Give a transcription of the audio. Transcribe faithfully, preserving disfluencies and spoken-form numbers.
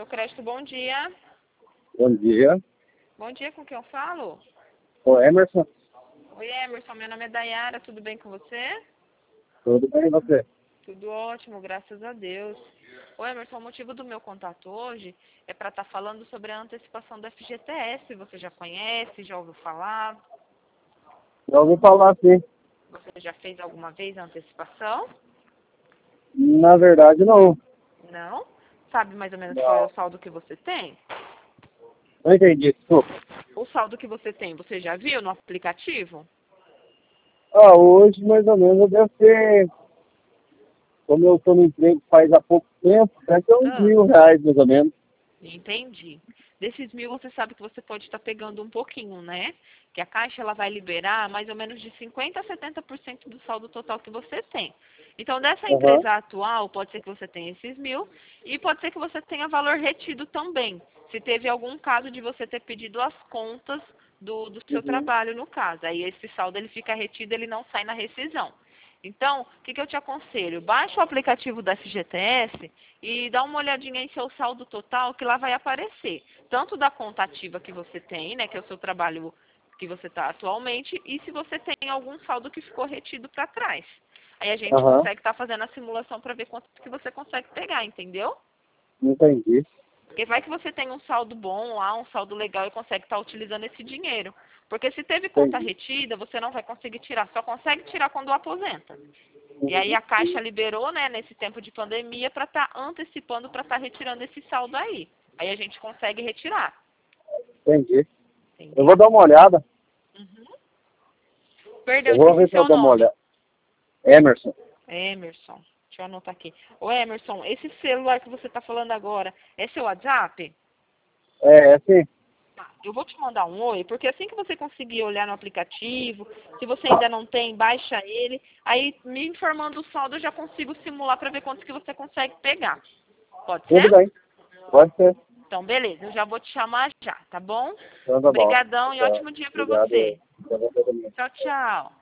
Crédito, bom dia. Bom dia. Bom dia, com quem eu falo? Ô, Emerson, Oi, Emerson, meu nome é Dayara, tudo bem com você? tudo bem e você? Tudo ótimo, graças a Deus. Ô, Emerson, o motivo do meu contato hoje é para estar falando sobre a antecipação do F G T S. Você já conhece, já ouviu falar? Já ouvi falar sim. Você já fez alguma vez a antecipação? Na verdade, não. Não? Sabe mais ou menos qual é o Não. saldo que você tem? Não entendi, desculpa. O saldo que você tem, você já viu no aplicativo? Ah, hoje mais ou menos eu devo ter, como eu estou no emprego faz há pouco tempo, deve ter uns Ah, mil reais mais ou menos. entendi. Desses mil, você sabe que você pode estar pegando um pouquinho, né? Que a Caixa ela vai liberar mais ou menos de cinquenta a setenta por cento do saldo total que você tem. Então, dessa Aham. empresa atual, pode ser que você tenha esses mil e pode ser que você tenha valor retido também. Se teve algum caso de você ter pedido as contas do, do seu Uhum. trabalho, no caso. Aí esse saldo ele fica retido, ele não sai na rescisão. Então, o que, que eu te aconselho? Baixa o aplicativo da F G T S e dá uma olhadinha em seu saldo total, que lá vai aparecer. Tanto da conta ativa que você tem, né, que é o seu trabalho que você está atualmente, e se você tem algum saldo que ficou retido para trás. Aí a gente Aham. consegue estar fazendo a simulação para ver quanto que você consegue pegar, entendeu? Entendi. Porque vai que você tem um saldo bom lá, um saldo legal e consegue estar utilizando esse dinheiro. Porque se teve conta Entendi. retida, você não vai conseguir tirar, só consegue tirar quando aposenta. E aí Uhum. a Caixa liberou, né, nesse tempo de pandemia, para estar antecipando, para estar retirando esse saldo aí. Aí a gente consegue retirar. Entendi. Eu vou Entendeu? dar uma olhada. Uhum. Eu Perdão, vou esqueci ver se eu seu dou uma nome. olhada. Emerson. Emerson. Deixa eu anotar aqui. Ô Emerson, esse celular que você está falando agora, é seu WhatsApp? É, é assim. Tá, eu vou te mandar um oi, porque assim que você conseguir olhar no aplicativo, se você ainda não tem, baixa ele. Aí, me informando o saldo, eu já consigo simular para ver quantos que você consegue pegar. Pode Tudo ser? bem. Pode ser. Então, beleza. Eu já vou te chamar já, tá bom? Então tá bom. Obrigadão e Tá. ótimo dia para Obrigado. você. Obrigado a todo mundo. Tchau, tchau.